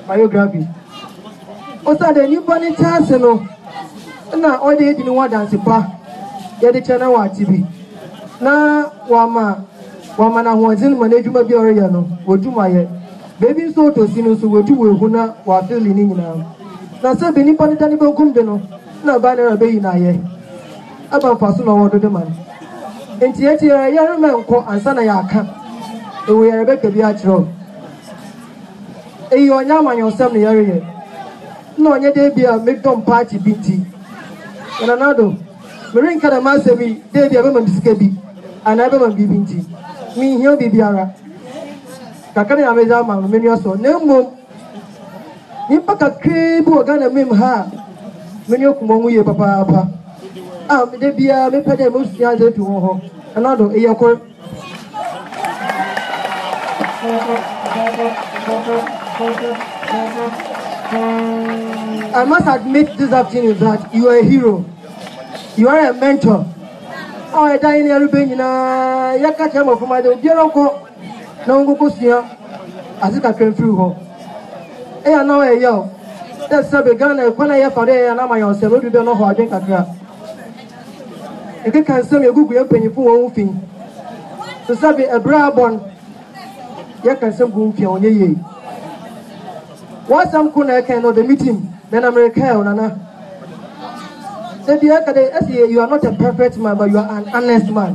biography. Also, the new bunny chance, no, all the didn't want dance pa. Yeah, the channel wa TV. Na wama na wanzin management bi ore ya no woduma ye baby so to sinu so wodu we huna wa feel ni nyina na se bi ni panita ni be kum de no na ba na be yi na ye aba faso na wodo de man enti eti ya rema nko ansa na ya aka e we yare be ka bi a kiro e yo nya manyo sem ne yare ye na onye de bi a make them party binti na nado merin kada masemi de bi a be man bisika bi ana be man bibinti mi hio bibiara kakana ya meza ma menu so na mmom nimpa kakre bi ogana mem ha menu okumo ye papa de bia me pede mo sia ze tu ho anado e yakor I must admit this afternoon that you are a hero. You are a mentor. Oh, I die in every na yakacha mo from my biaroko na ngoko sia azika twen through ho e ya na e yo that's a begana kwana ya fade ya na my yourself do no ho adwen kakra e ke kan sem egugu ya panyifo won fin so sabe ebrabon ya kan sem gu mfia onye ye wasam kuna kan no the meeting then America na you are not a perfect man, but you are an honest man.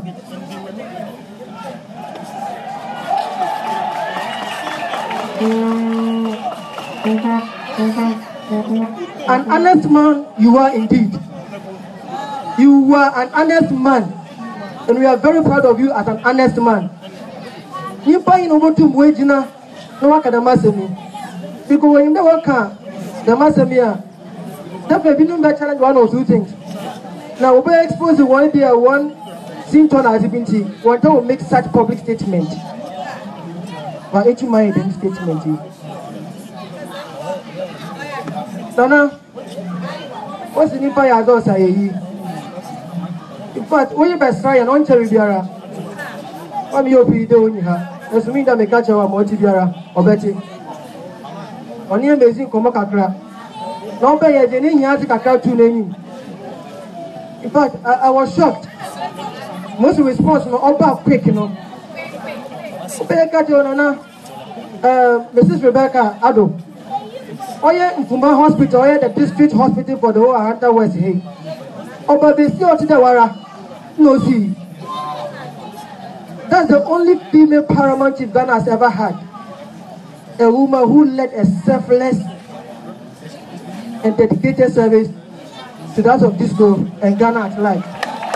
An honest man, you are indeed. You are an honest man, and we are very proud of you as an honest man. Because when you never can, the master definitely no challenge one or two things. Now we expose the one day one symptom as binti one time we make such public statement. But each my statement. Now what's the nipa ya do say yi? In fact, when you best try and on cherry biara, what me opi de oni ha. Eso mean that me catch our multi biara obeti. Oni amazing komo kakra. No be ye ni nya kakra tu n'enyim. In fact, I was shocked. Most response no about quick, you know. Mrs. Rebecca Ado. Oye Mfumba Hospital, oye the district hospital for the whole Ahanta West. Hey. Oba Besi Otidawara. No see. That's the only female paramount chief Ghana has ever had. A woman who led a selfless and dedicated service to that of disco and Ghana at large.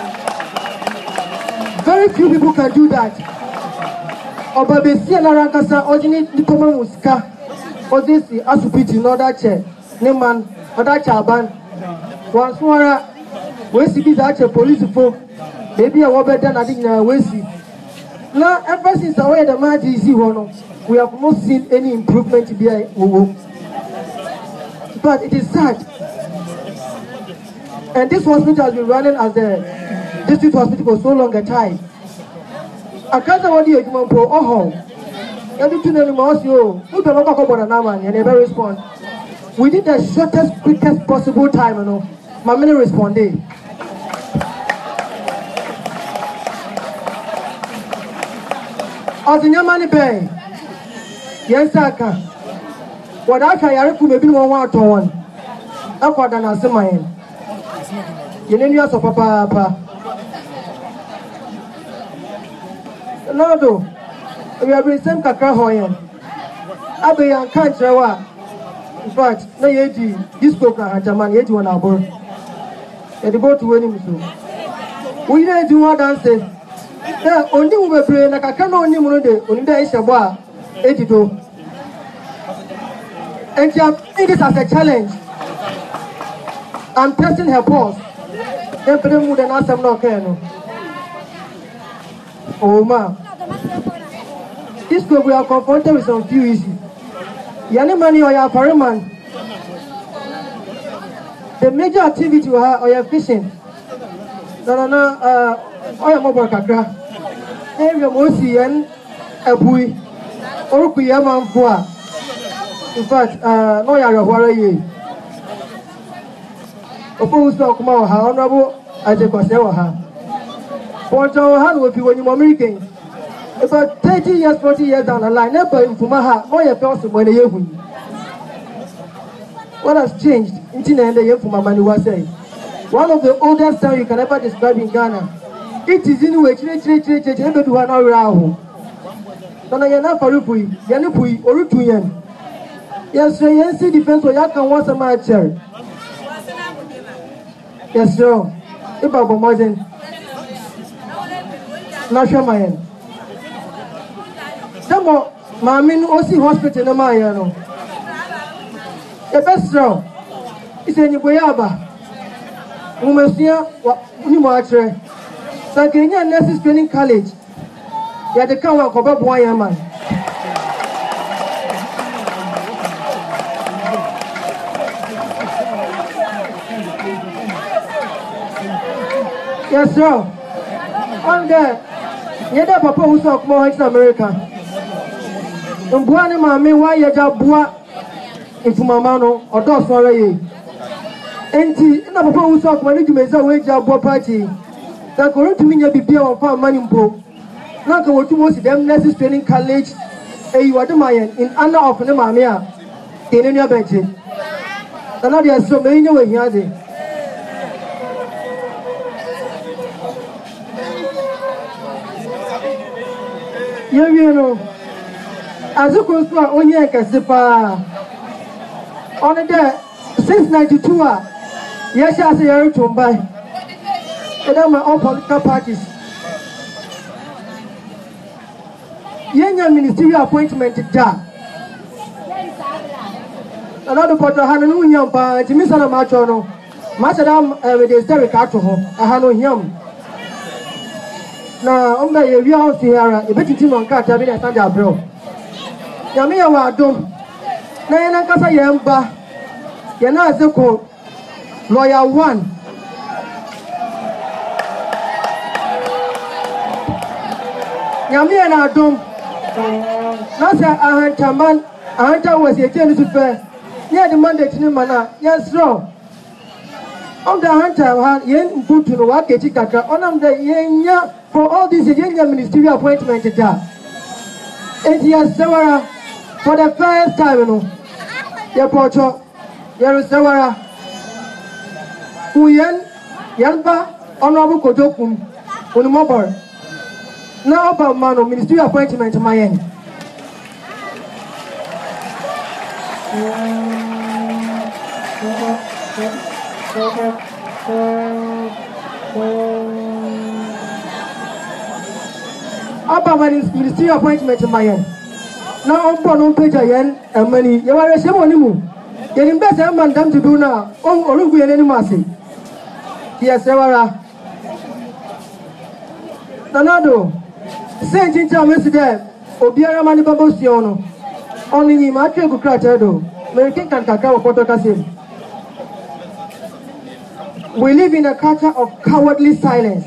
Very few people can do that. Obabesi and Arankasa originate Nikoma Muska, Odisi Asupiti, no that chair, Neman, other chaban, one swara, Wesi be that police folk, maybe a wobbler than I think Wesi. Now, ever since the way the match is we have not seen any improvement here. But it is sad. And this hospital has been running as the district hospital for so long a time. I can't say what you want for everything anymore. You don't know about an hour and never respond. We did the shortest, quickest possible time, you know. My many responded. As in your money pay, yes, I can. What I can, maybe one to one. I've got an answer my end. You know, so papa. No, do we have been sent Kakra Hoyan. I be a country. In fact, no, this program had a man yet on our board. And the boat to win him. We didn't do more than say, only we pray like I can't only only there is a bar, 82. And she has made this as a challenge. I'm testing her pulse. Then put them with an answer, no care. Oh, ma. This group we are confronted with some few issues. Yani money or your foreign man. The major activity we have or your fishing. No, or your mobile kakra. Then we are mostly a boy or Kuyaman for. In fact, no yara worry. Opposed to Okuma, honorable, as a Cosewa. Point our hand with you when you're American. About 30 years, 40 years down the line, never in Fumaha, no your person when you win. What has changed? Internet and the Fumamani was saying. One of the oldest towns you can ever describe in Ghana. It is in which every to an hour. Nana Yana Farupui, Yanupui, or Rutuyan. Yes, sir, yes, depends on Yakan once a match. Yes, sir. Ibaba Mozen. Nasha Mayan. Tamo, Mamin Osi Hospital in Mayano. The best row is in Yaba. Umasia, Nimatre. Sagania Nurses Training College. You are the kind of a boy, man. Yes, sir. On there, you have a papa who talk more in America. Umbuani mami wa yaja bua infumamano or dos already. Enti ina papa who talk money to meza we jabua party. That going to mean you be beer or farm money mpo. Now go to most them Nurses Training College. You are the Mayan in honor of the mamia. In your bench. Another so many way here. You know, as you go through Onya Kasipa on the day since 92, yes, I say I to buy. And I'm all political parties. Young ministerial appointment, ja. Another part of Hanu by Jimisana Machono, Macadam with the Derek Atroho, a Hanu Yam. Now, on the real Sierra, a bit of cat having a Sanja bro. Yamia Wadum, Nana Casa Yamba, Yana Zoko, Lawyer 1. Yamia Adum, Nasa Ahantaman, Ahanta was a tennis affair. Near the Monday to Mana, yes, so. On the hunter, yen put to the Wakachika, on the yen for all these young ministerial appointments. And he has Sawara for the first time, you know. Yapoto, Yarusawara, Uyen, Yanba, Honorable Kotokum, Unimobar. Now about Mano ministerial appointment to my end. About my ministerial appointment to my end. Now I'm born on page again and many. You are a Shemonimu. You invest a man done to do now. On Olugu and any mercy. Yes, Sarah. Nanado. Saint Jinja Messi, Obiara Manibabosiono. Only in my trade craterdo. American can cacao Portocasim. We live in a culture of cowardly silence.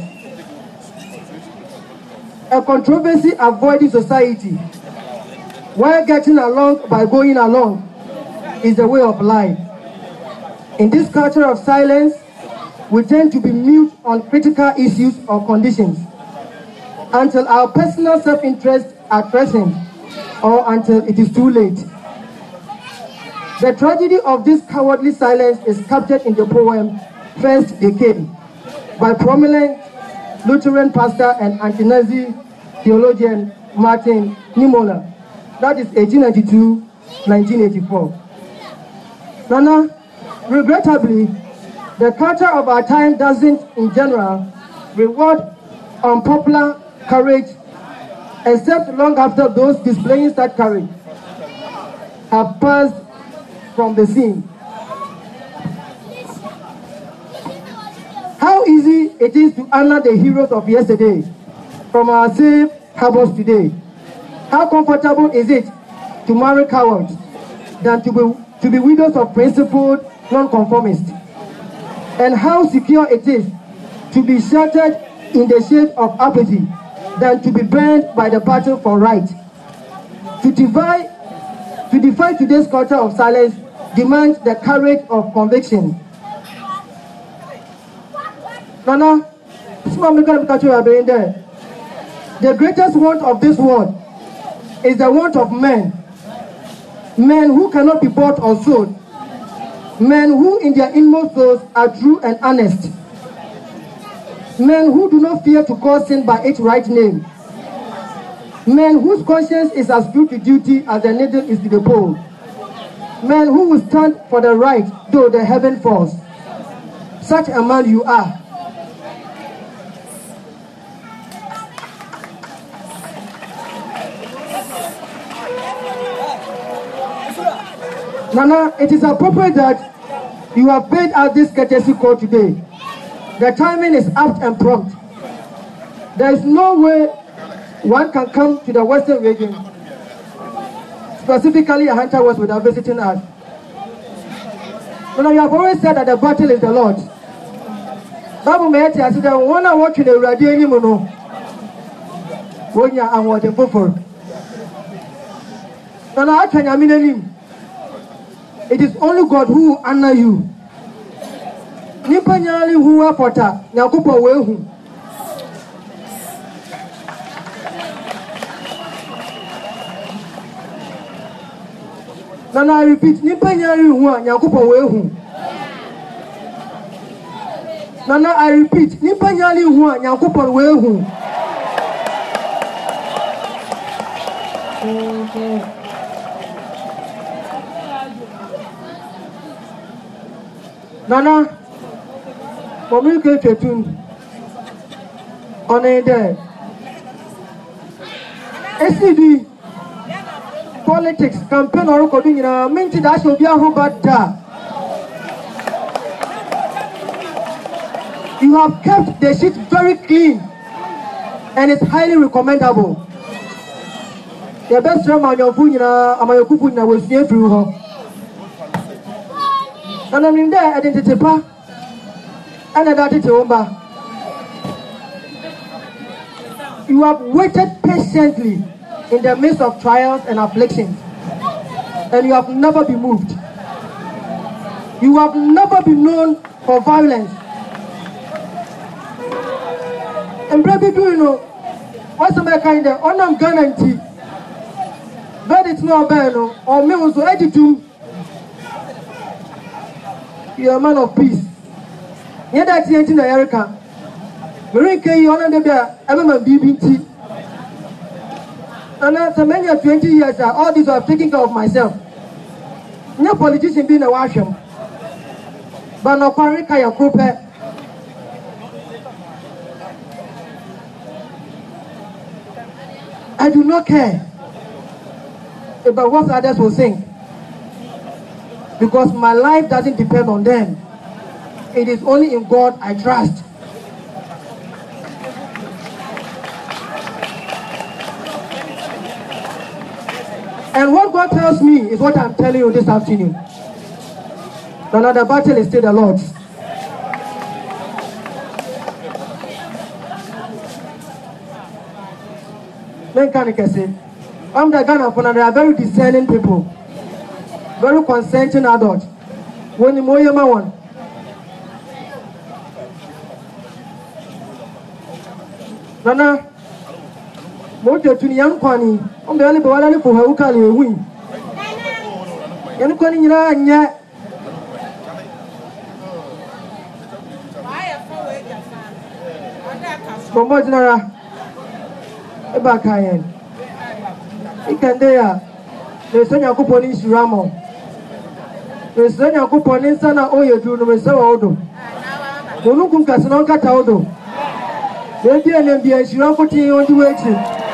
A controversy avoiding society. While getting along by going along is the way of life. In this culture of silence, we tend to be mute on critical issues or conditions until our personal self-interests are threatened or until it is too late. The tragedy of this cowardly silence is captured in the poem First They Came by prominent Lutheran pastor and anti-Nazi theologian Martin Niemöller. That is 1892-1984. Nana, regrettably, the culture of our time doesn't, in general, reward unpopular courage, except long after those displaying that courage have passed from the scene. How easy it is to honor the heroes of yesterday from our safe harbors today. How comfortable is it to marry cowards than to be widows of principled nonconformists? And how secure it is to be sheltered in the shade of apathy than to be burned by the battle for right. To divide To defy today's culture of silence demands the courage of conviction. Nana, the greatest want of this world is the want of men. Men who cannot be bought or sold. Men who in their inmost souls are true and honest. Men who do not fear to call sin by its right name. Men whose conscience is as true to duty as the needle is to the pole. Men who will stand for the right though the heaven falls. Such a man you are. Nana, it is appropriate that you have paid out this courtesy call today. The timing is apt and prompt. There is no way one can come to the Western region, specifically Ahanta West, without visiting us. You have always said that the battle is the Lord's. Bible may tell us that one I watch the radio anymore. When you are watching for. Nana, I can mean. It is only God who will honor you. Nipa nyali who apota nyakupo wehu. Nana, I repeat, nipa nyali who nyakupo wehu. Nana, I repeat, nipa nyali who nyakupo wehu. Nana, Mommy Ketun on a day. SCD politics campaign or recording in a minute that should be a robot. You have kept the sheet very clean and it's highly recommendable. The best room on your food, Amayoku will see through her. And I'm in there, identity pa, and identity omba. You have waited patiently in the midst of trials and afflictions, and you have never been moved. You have never been known for violence. And baby, do you know what's the kind of on guarantee? But it's not bad, or me also attitude. You are a man of peace. Yet that's the in America. Marika, you honor the element BBT. And after many 20 years, all these are taking care of myself. No politician being a washroom. But no Parika, your group. I do not care about what others will think. Because my life doesn't depend on them. It is only in God I trust. And what God tells me is what I'm telling you this afternoon. Now the battle is still the Lord's. I'm the Ghana for they are very discerning people. Very consenting adults. When you mow one. Nana, Mojo to the young Kwani, on the only Bawali for her who can win. Young Kwani, yet. Bomojara, a backayan. You can there. The Sonia Couponis Ramo. The Sonia Couponin Sana Oyo to the Odo. Monukum Casano Cataudo. The dear name be a Shirapoti on the way.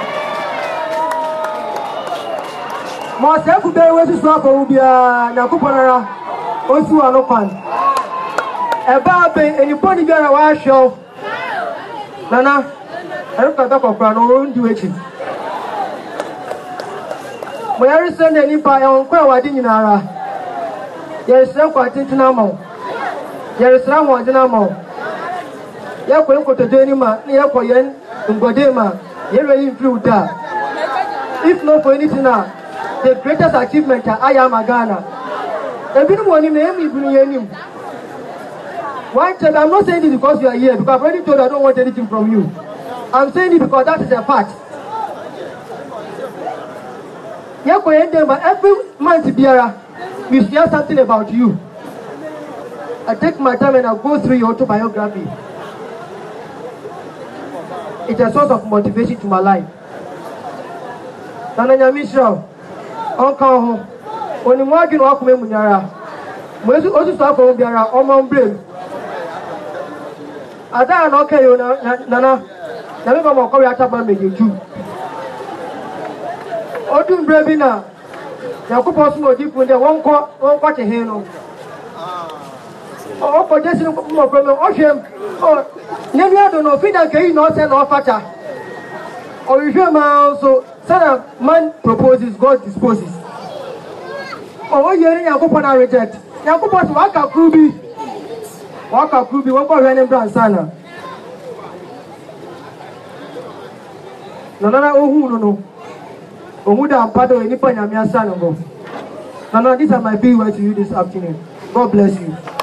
Myself, there was a swap of Nakupara, also an open. A babe and you put together a wash show. Nana, I don't talk of Brano, do it. Where is the Nipa on Quawadinara? There is no Quatinamo. There is no one Dinamo. Yakwako to Denima, Yakoyen, and Godema, you're ready through that. If not for anything now, the greatest achievement I am a Ghana. I'm not saying this because you are here, because I've already told you I don't want anything from you. I'm saying it because that is a fact. But every month, we share something about you. I take my time and I go through your autobiography. It's a source of motivation to my life. Nananya Michelle, Uncle, when you walk in Walk Munyara, when you also start from Biara, Oman Blame. I don't know, Nana, never more Korea Taban make you too. Odun Bravina, Yakupo Smo deep when they won't watch a hand. Oh, for just more from the ocean. Oh, never don't know, feed that can not send off fatter. Or you hear my also, son of man proposes, God disposes. Oh, you're in Yakupana reject. Yakupas Waka Krubi, one called Renan Bransana. Nana, oh, no. Omuda and Pato, any point I'm your son. Nana, these are my few words to you this afternoon. God bless you.